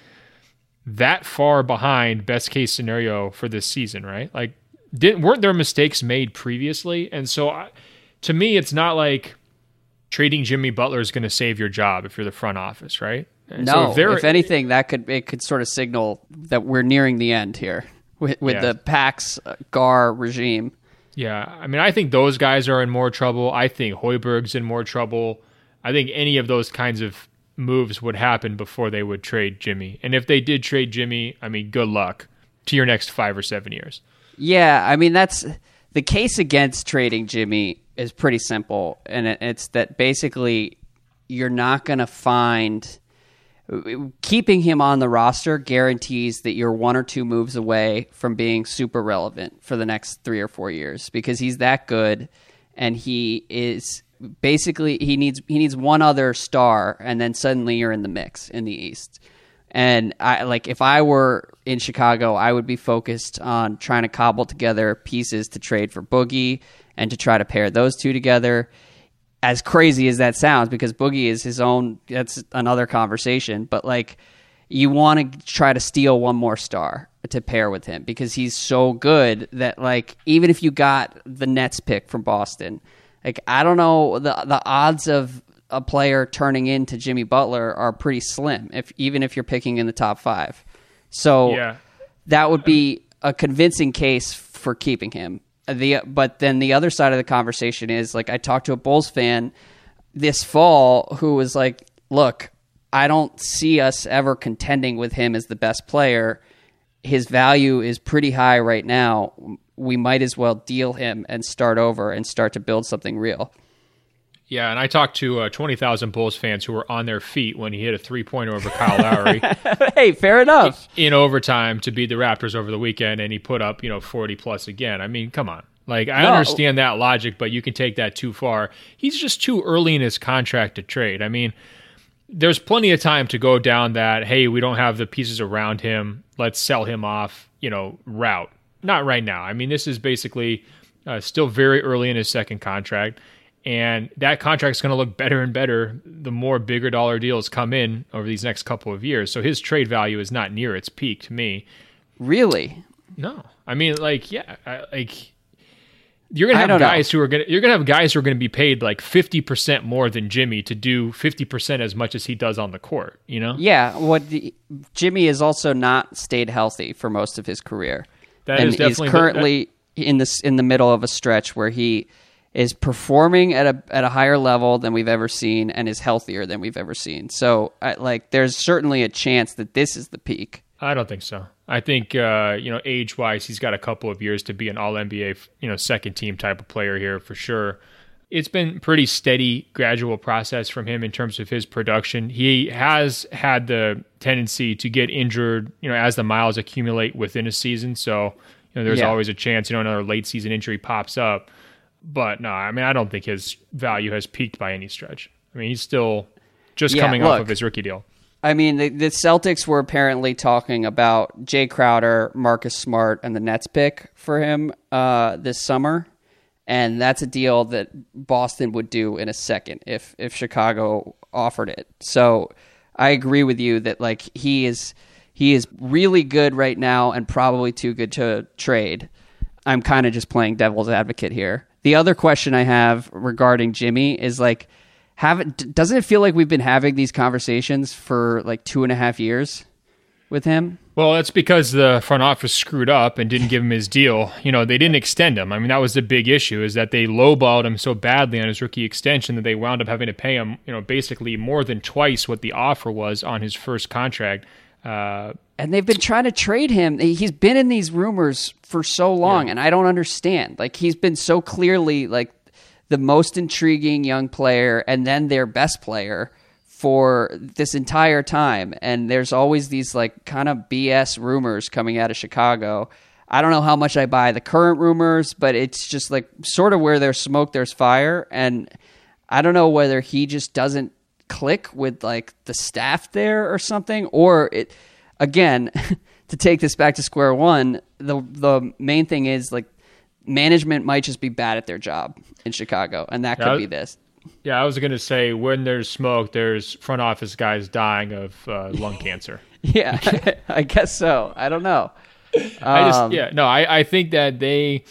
that far behind best case scenario for this season, right? Like, didn't weren't there mistakes made previously? And so I, to me, it's not like trading Jimmy Butler is going to save your job if you're the front office, right? And no, so if, if anything, that could it could sort of signal that we're nearing the end here with, with yeah. the Pax Gar regime. Yeah, I mean, I think those guys are in more trouble. I think Hoiberg's in more trouble. I think any of those kinds of moves would happen before they would trade Jimmy. And if they did trade Jimmy, I mean, good luck to your next five or seven years. Yeah, I mean, that's the case against trading Jimmy is pretty simple. And it's that basically you're not going to find... Keeping him on the roster guarantees that you're one or two moves away from being super relevant for the next three or four years because he's that good, and he is basically he needs he needs one other star, and then suddenly you're in the mix in the East. And I like if I were in Chicago, I would be focused on trying to cobble together pieces to trade for Boogie and to try to pair those two together. As crazy as that sounds, because Boogie is his own, that's another conversation, but like you want to try to steal one more star to pair with him because he's so good that like even if you got the Nets pick from Boston, like I don't know, the the odds of a player turning into Jimmy Butler are pretty slim, if even if you're picking in the top five. So yeah. that would be a convincing case for keeping him. The but then the other side of the conversation is like I talked to a Bulls fan this fall who was like, look, I don't see us ever contending with him as the best player. His value is pretty high right now. We might as well deal him and start over and start to build something real. Yeah, and I talked to uh, twenty thousand Bulls fans who were on their feet when he hit a three-pointer over Kyle Lowry. Hey, fair enough. In overtime to beat the Raptors over the weekend, and he put up, you know, forty-plus again. I mean, come on. Like, I no. understand that logic, but you can take that too far. He's just too early in his contract to trade. I mean, there's plenty of time to go down that, hey, we don't have the pieces around him, let's sell him off, you know, route. Not right now. I mean, this is basically uh, still very early in his second contract. And that contract's going to look better and better the more bigger dollar deals come in over these next couple of years. So his trade value is not near its peak to me. Really? No. I mean, like, yeah, I, like you're going to have guys know. who are going to you're going to have guys who are going to be paid like fifty percent more than Jimmy to do fifty percent as much as he does on the court, you know? Yeah, what the, Jimmy has also not stayed healthy for most of his career. That and is definitely is currently that, in this in the middle of a stretch where he is performing at a at a higher level than we've ever seen and is healthier than we've ever seen. So, I, like, there's certainly a chance that this is the peak. I don't think so. I think, uh, you know, age-wise, he's got a couple of years to be an all-N B A, you know, second-team type of player here for sure. It's been pretty steady, gradual process from him in terms of his production. He has had the tendency to get injured, you know, as the miles accumulate within a season. So, you know, there's yeah. always a chance, you know, another late-season injury pops up. But no, I mean, I don't think his value has peaked by any stretch. I mean, he's still just yeah, coming look, off of his rookie deal. I mean, the, the Celtics were apparently talking about Jay Crowder, Marcus Smart, and the Nets pick for him uh, this summer. And that's a deal that Boston would do in a second if, if Chicago offered it. So I agree with you that like he is he is really good right now and probably too good to trade. I'm kind of just playing devil's advocate here. The other question I have regarding Jimmy is like, have doesn't it feel like we've been having these conversations for like two and a half years with him? Well, that's because the front office screwed up and didn't give him his deal. You know, they didn't extend him. I mean, that was the big issue, is that they lowballed him so badly on his rookie extension that they wound up having to pay him, you know, basically more than twice what the offer was on his first contract. Uh, and they've been trying to trade him. He's been in these rumors for so long, yeah. and I don't understand. Like, he's been so clearly like the most intriguing young player and then their best player for this entire time. And there's always these like kind of B S rumors coming out of Chicago. I don't know how much I buy the current rumors, but it's just like sort of where there's smoke, there's fire. And I don't know whether he just doesn't click with like the staff there or something, or it, again, to take this back to square one, the the main thing is like management might just be bad at their job in Chicago, and that could yeah, be this. Yeah, I was going to say, when there's smoke, there's front office guys dying of uh, lung cancer. Yeah, I guess so. I don't know. I just, um, yeah, no, I, I think that they,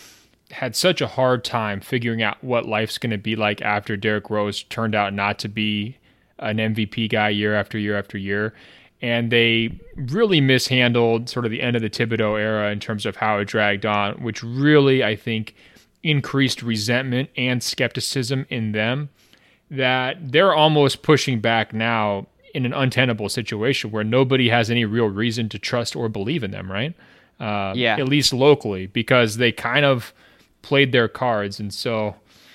had such a hard time figuring out what life's going to be like after Derrick Rose turned out not to be an M V P guy year after year after year. And they really mishandled sort of the end of the Thibodeau era in terms of how it dragged on, which really, I think, increased resentment and skepticism in them, that they're almost pushing back now in an untenable situation where nobody has any real reason to trust or believe in them, right? Uh, yeah. At least locally, because they kind of played their cards. And so,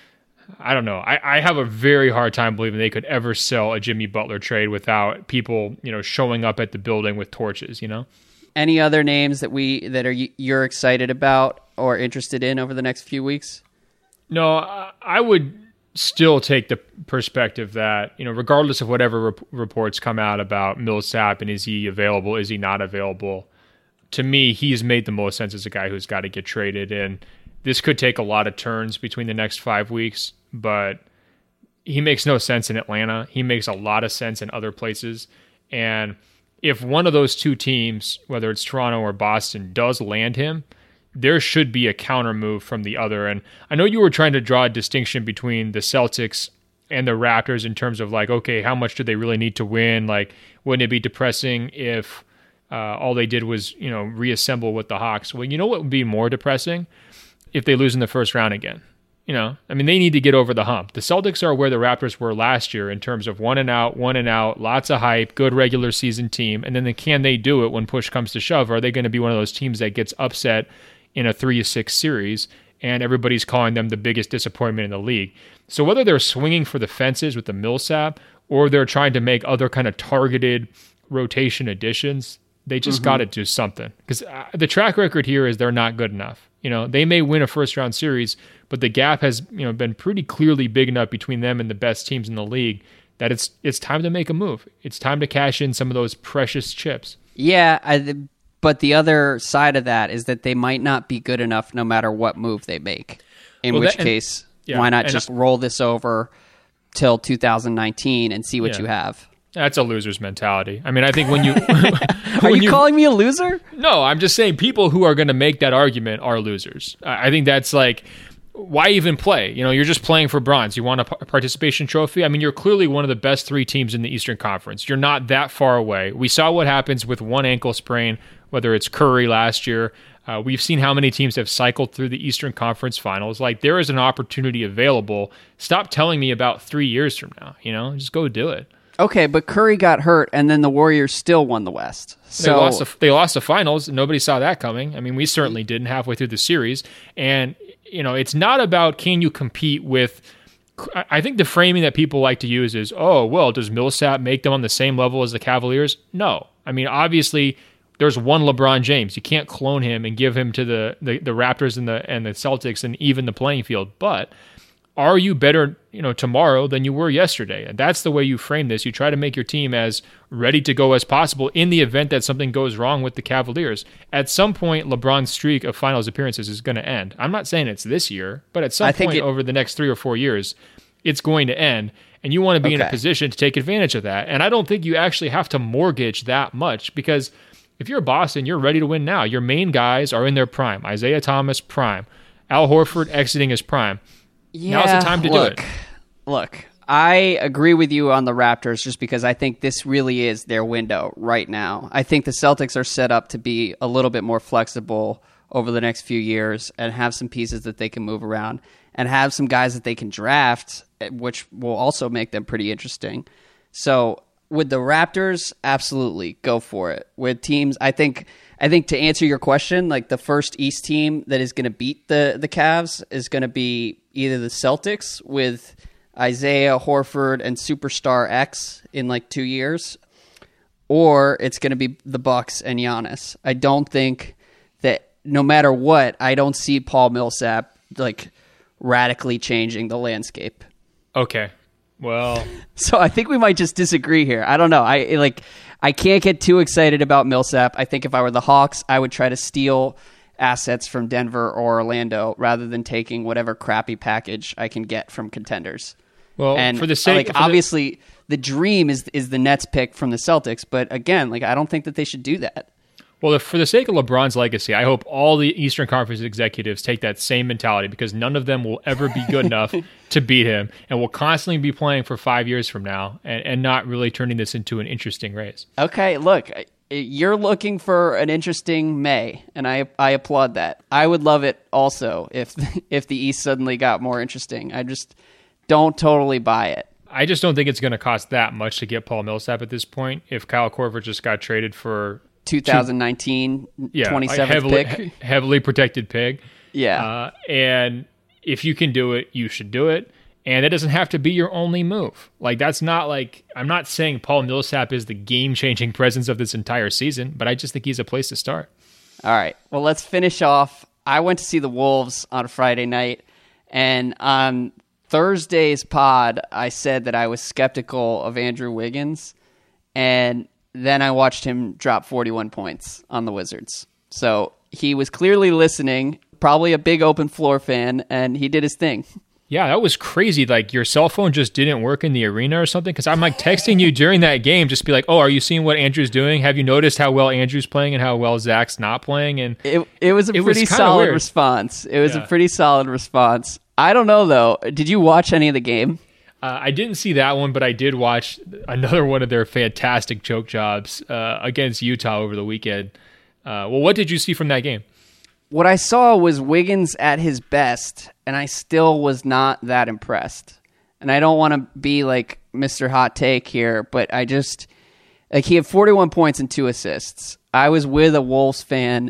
I don't know. I, I have a very hard time believing they could ever sell a Jimmy Butler trade without people, you know, showing up at the building with torches, you know? Any other names that we that are you're excited about or interested in over the next few weeks? No, I would still take the perspective that, you know, regardless of whatever rep- reports come out about Millsap and is he available, is he not available, to me, he's made the most sense as a guy who's got to get traded. And this could take a lot of turns between the next five weeks, but he makes no sense in Atlanta. He makes a lot of sense in other places. And if one of those two teams, whether it's Toronto or Boston, does land him, there should be a counter move from the other. And I know you were trying to draw a distinction between the Celtics and the Raptors in terms of like, okay, how much do they really need to win? Like, wouldn't it be depressing if uh, all they did was, you know, reassemble with the Hawks? Well, you know what would be more depressing? If they lose in the first round again. You know, I mean, they need to get over the hump. The Celtics are where the Raptors were last year in terms of one and out, one and out, lots of hype, good regular season team. And then the, can they do it when push comes to shove? Are they going to be one of those teams that gets upset in a three to six series and everybody's calling them the biggest disappointment in the league? So whether they're swinging for the fences with the Millsap or they're trying to make other kind of targeted rotation additions, they just mm-hmm. got to do something. Because the track record here is they're not good enough. You know, they may win a first round series, but the gap has, you know, been pretty clearly big enough between them and the best teams in the league that it's it's time to make a move. It's time to cash in some of those precious chips. Yeah, I, but the other side of that is that they might not be good enough no matter what move they make. In well, which that, and, case, yeah, why not just I, roll this over till two thousand nineteen and see what yeah. you have? That's a loser's mentality. I mean, I think when you... Are when you, you calling me a loser? No, I'm just saying people who are going to make that argument are losers. I think that's like, why even play? You know, you're just playing for bronze. You want a participation trophy? I mean, you're clearly one of the best three teams in the Eastern Conference. You're not that far away. We saw what happens with one ankle sprain, whether it's Curry last year. Uh, we've seen how many teams have cycled through the Eastern Conference Finals. Like, there is an opportunity available. Stop telling me about three years from now. You know, just go do it. Okay, but Curry got hurt, and then the Warriors still won the West. So they lost the, they lost the finals. Nobody saw that coming. I mean, we certainly didn't halfway through the series. And, you know, it's not about can you compete with... I think the framing that people like to use is, oh, well, does Millsap make them on the same level as the Cavaliers? No. I mean, obviously, there's one LeBron James. You can't clone him and give him to the, the, the Raptors and the and the Celtics and even the playing field. But... are you better, you know, tomorrow than you were yesterday? And that's the way you frame this. You try to make your team as ready to go as possible in the event that something goes wrong with the Cavaliers. At some point, LeBron's streak of finals appearances is going to end. I'm not saying it's this year, but at some I point it, over the next three or four years, it's going to end. And you want to be okay. in a position to take advantage of that. And I don't think you actually have to mortgage that much because if you're Boston, you're ready to win now. Your main guys are in their prime. Isaiah Thomas, prime. Al Horford exiting his prime. Yeah, now's the time to look, do it. Look, I agree with you on the Raptors just because I think this really is their window right now. I think the Celtics are set up to be a little bit more flexible over the next few years and have some pieces that they can move around and have some guys that they can draft, which will also make them pretty interesting. So with the Raptors, absolutely, go for it. With teams, I think... I think to answer your question, like the first East team that is going to beat the, the Cavs is going to be either the Celtics with Isaiah, Horford, and Superstar X in like two years, or it's going to be the Bucks and Giannis. I don't think that no matter what, I don't see Paul Millsap like radically changing the landscape. Okay. Well, so I think we might just disagree here. I don't know. I like I can't get too excited about Millsap. I think if I were the Hawks, I would try to steal assets from Denver or Orlando rather than taking whatever crappy package I can get from contenders. Well, and for the sake, like for obviously the... the dream is is the Nets pick from the Celtics, but again, like I don't think that they should do that. Well, if, for the sake of LeBron's legacy, I hope all the Eastern Conference executives take that same mentality, because none of them will ever be good enough to beat him, and will constantly be playing for five years from now and, and not really turning this into an interesting race. Okay, look, you're looking for an interesting May, and I I applaud that. I would love it also if if the East suddenly got more interesting. I just don't totally buy it. I just don't think it's going to cost that much to get Paul Millsap at this point. If Kyle Korver just got traded for twenty nineteen yeah, twenty-seventh heavily, pick. He, heavily protected pick. Yeah. Uh, and if you can do it, you should do it. And it doesn't have to be your only move. Like, that's not like, I'm not saying Paul Millsap is the game-changing presence of this entire season, but I just think he's a place to start. All right. Well, let's finish off. I went to see the Wolves on Friday night, and on Thursday's pod, I said that I was skeptical of Andrew Wiggins, and then I watched him drop forty-one points on the Wizards. So he was clearly listening, probably a big open floor fan, and he did his thing. Yeah, that was crazy. Like, your cell phone just didn't work in the arena or something? Because I'm like texting you during that game, just be like, oh, are you seeing what Andrew's doing? Have you noticed how well Andrew's playing and how well Zach's not playing? And it it was a it pretty was solid weird. response. It was Yeah. a pretty solid response. I don't know, though. Did you watch any of the game? Uh, I didn't see that one, but I did watch another one of their fantastic choke jobs uh, against Utah over the weekend. Uh, well, what did you see from that game? What I saw was Wiggins at his best, and I still was not that impressed. And I don't want to be like Mister Hot Take here, but I just, like, he had forty-one points and two assists. I was with a Wolves fan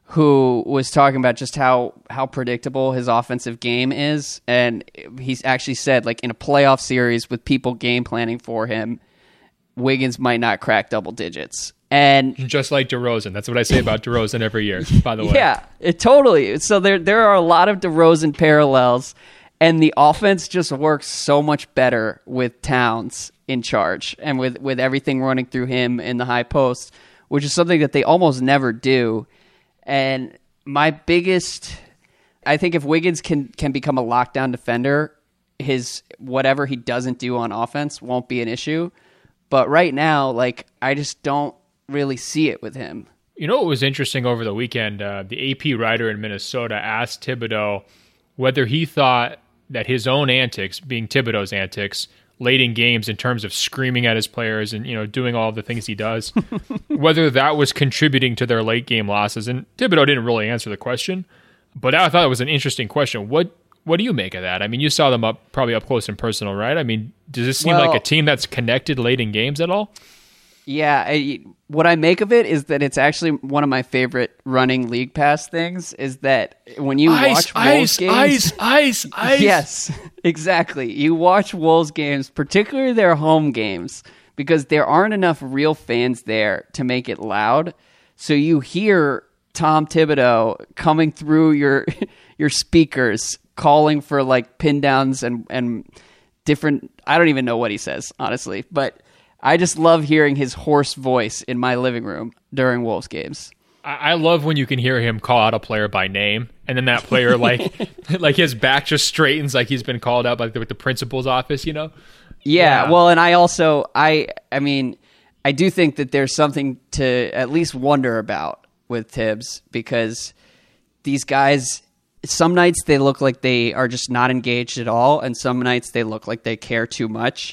who was talking about just how, how predictable his offensive game is. And he's actually said, like, in a playoff series with people game planning for him, Wiggins might not crack double digits. And Just like DeRozan. That's what I say about DeRozan every year, by the way. yeah, it totally. So there there are a lot of DeRozan parallels, and the offense just works so much better with Towns in charge and with, with everything running through him in the high post, which is something that they almost never do. And my biggest, I think if Wiggins can, can become a lockdown defender, his whatever he doesn't do on offense won't be an issue. But right now, like, I just don't really see it with him. You know what was interesting over the weekend? Uh, the A P writer in Minnesota asked Thibodeau whether he thought that his own antics, being Thibodeau's antics, late in games in terms of screaming at his players and, you know, doing all the things he does, whether that was contributing to their late game losses. And Thibodeau didn't really answer the question, but I thought it was an interesting question. What what do you make of that? I mean, you saw them up probably up close and personal, right? I mean, does this seem Well, like a team that's connected late in games at all? Yeah, I, what I make of it is that it's actually one of my favorite running league pass things is that when you Ice, watch Wolves ice, games... ice, ice, ice. Yes, exactly. You watch Wolves games, particularly their home games, because there aren't enough real fans there to make it loud. So you hear Tom Thibodeau coming through your your speakers, calling for like pin downs and, and different... I don't even know what he says, honestly, but... I just love hearing his hoarse voice in my living room during Wolves games. I I love when you can hear him call out a player by name, and then that player, like, like his back just straightens, like he's been called out by the, with the principal's office, you know? Yeah, Yeah. well, and I also, I, I mean, I do think that there's something to at least wonder about with Tibbs, because these guys, some nights they look like they are just not engaged at all, and some nights they look like they care too much.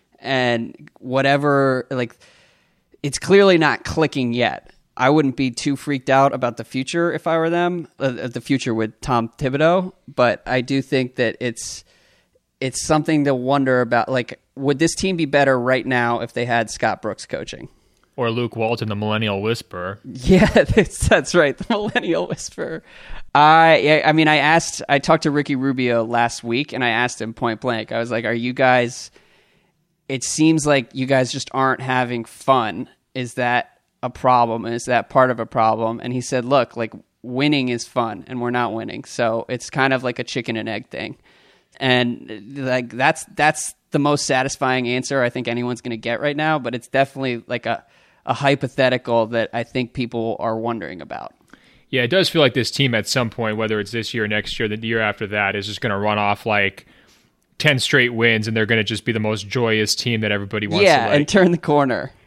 And whatever, like, it's clearly not clicking yet. I wouldn't be too freaked out about the future if I were them, uh, the future with Tom Thibodeau. But I do think that it's it's something to wonder about. Like, would this team be better right now if they had Scott Brooks coaching? Or Luke Walton, the Millennial Whisperer. Yeah, that's, that's right, the Millennial Whisperer. I, yeah, I mean, I asked, I talked to Ricky Rubio last week, and I asked him point blank. I was like, "Are you guys?" It seems like you guys just aren't having fun. Is that a problem? Is that part of a problem? And he said, look, like, winning is fun and we're not winning. So it's kind of like a chicken and egg thing. And like, that's, that's the most satisfying answer I think anyone's going to get right now, but it's definitely like a, a hypothetical that I think people are wondering about. Yeah, it does feel like this team at some point, whether it's this year, next year, the year after that, is just going to run off like ten straight wins, and they're going to just be the most joyous team that everybody wants yeah, to like. and turn the corner. Yeah,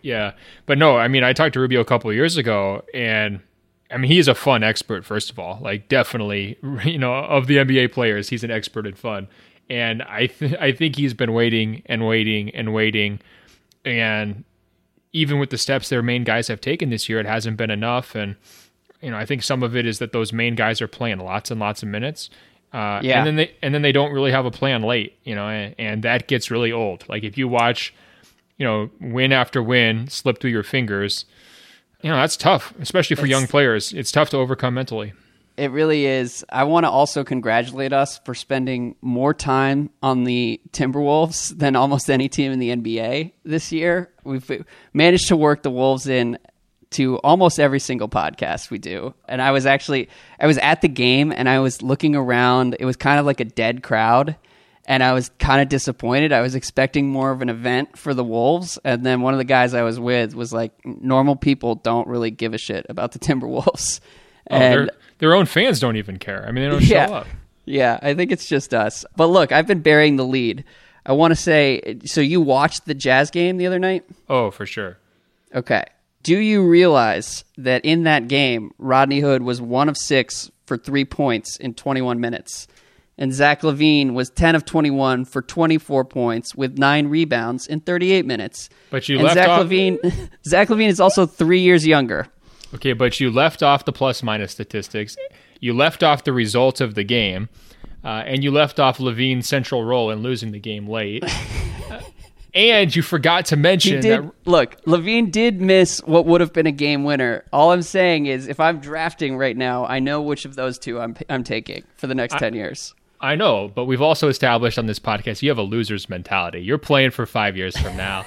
Yeah. But no, I mean, I talked to Rubio a couple of years ago, and I mean, he is a fun expert, first of all. Like, definitely, you know, of the N B A players, he's an expert in fun. And I, th- I think he's been waiting and waiting and waiting. And even with the steps their main guys have taken this year, it hasn't been enough. And, you know, I think some of it is that those main guys are playing lots and lots of minutes. Uh, yeah. And then they and then they don't really have a plan late, you know, and, and that gets really old. Like, if you watch, you know, win after win slip through your fingers, you know, that's tough, especially for it's, young players. It's tough to overcome mentally. It really is. I want to also congratulate us for spending more time on the Timberwolves than almost any team in the N B A this year. We've managed to work the Wolves in to almost every single podcast we do. And I was actually, I was at the game and I was looking around. It was kind of like a dead crowd. And I was kind of disappointed. I was expecting more of an event for the Wolves. And then one of the guys I was with was like, normal people don't really give a shit about the Timberwolves. Oh, and their, their own fans don't even care. I mean, they don't show yeah, up. Yeah, I think it's just us. But look, I've been burying the lead. I want to say, so you watched the Jazz game the other night? Oh, for sure. Okay. Do you realize that in that game, Rodney Hood was one of six for three points in twenty-one minutes? And Zach LaVine was ten of twenty-one for twenty-four points with nine rebounds in thirty-eight minutes. But you and left Zach off... LaVine, Zach LaVine is also three years younger. Okay, but you left off the plus-minus statistics. You left off the results of the game. Uh, and you left off LaVine's central role in losing the game late. uh, and you forgot to mention he did, that... Look, LaVine did miss what would have been a game winner. All I'm saying is if I'm drafting right now, I know which of those two I'm I'm taking for the next I, ten years. I know, but we've also established on this podcast you have a loser's mentality. You're playing for five years from now.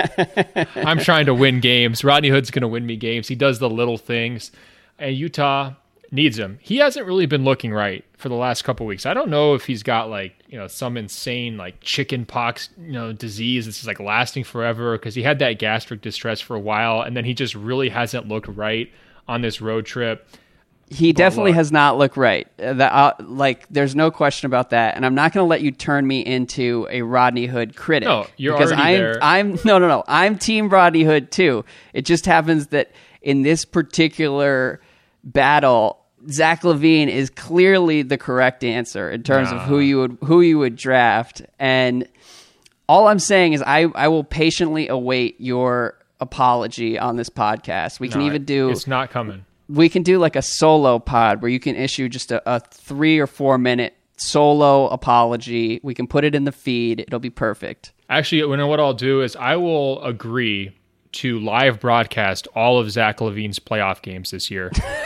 I'm trying to win games. Rodney Hood's going to win me games. He does the little things. And Utah needs him. He hasn't really been looking right for the last couple of weeks. I don't know if he's got like, you know, some insane like chicken pox, you know, disease that's like lasting forever, because he had that gastric distress for a while and then he just really hasn't looked right on this road trip. He definitely has not looked right. That, uh, like, there's no question about that. And I'm not going to let you turn me into a Rodney Hood critic. No, you're because already I'm, there. I'm no, no, no. I'm Team Rodney Hood too. It just happens that in this particular battle, Zach LaVine is clearly the correct answer in terms nah. of who you would who you would draft. And all I'm saying is I, I will patiently await your apology on this podcast. We can no, even do... It's not coming. We can do like a solo pod where you can issue just a, a three or four minute solo apology. We can put it in the feed. It'll be perfect. Actually, you know what I'll do is I will agree to live broadcast all of Zach LaVine's playoff games this year.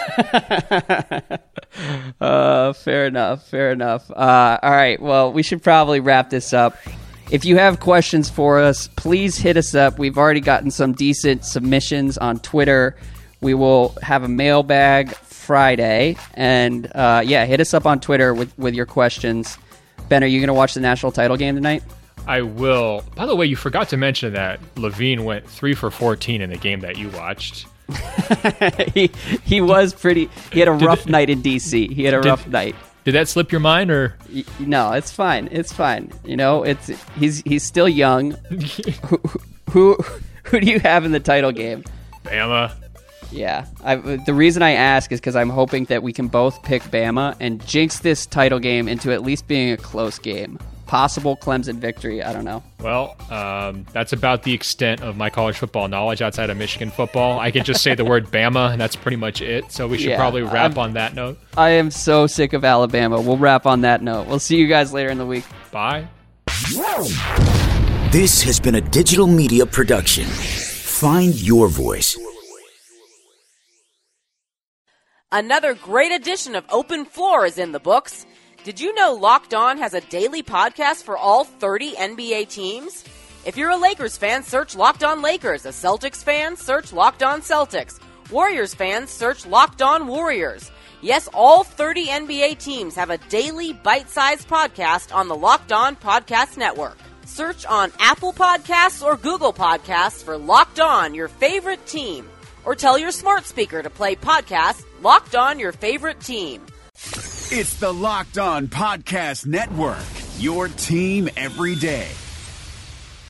uh, fair enough. Fair enough. Uh, all right. Well, we should probably wrap this up. If you have questions for us, please hit us up. We've already gotten some decent submissions on Twitter. We will have a mailbag Friday. And uh, yeah, hit us up on Twitter with, with your questions. Ben, are you going to watch the national title game tonight? I will. By the way, you forgot to mention that LaVine went three for fourteen in the game that you watched. he he was pretty. He had a rough did, night in D C. He had a did, rough night. Did that slip your mind, or no? It's fine. It's fine. You know, it's he's he's still young. who, who who do you have in the title game? Bama. Yeah. I, the reason I ask is because I'm hoping that we can both pick Bama and jinx this title game into at least being a close game. Possible Clemson victory. I don't know. Well, um, that's about the extent of my college football knowledge outside of Michigan football. I can just say the word Bama, and that's pretty much it. So we should yeah, probably wrap I'm, on that note. I am so sick of Alabama. We'll wrap on that note. We'll see you guys later in the week. Bye. This has been a digital media production. Find your voice. Another great edition of Open Floor is in the books. Did you know Locked On has a daily podcast for all thirty N B A teams? If you're a Lakers fan, search Locked On Lakers. A Celtics fan, search Locked On Celtics. Warriors fans, search Locked On Warriors. Yes, all thirty N B A teams have a daily bite-sized podcast on the Locked On Podcast Network. Search on Apple Podcasts or Google Podcasts for Locked On, your favorite team. Or tell your smart speaker to play podcast Locked On, your favorite team. It's the Locked On Podcast Network, your team every day.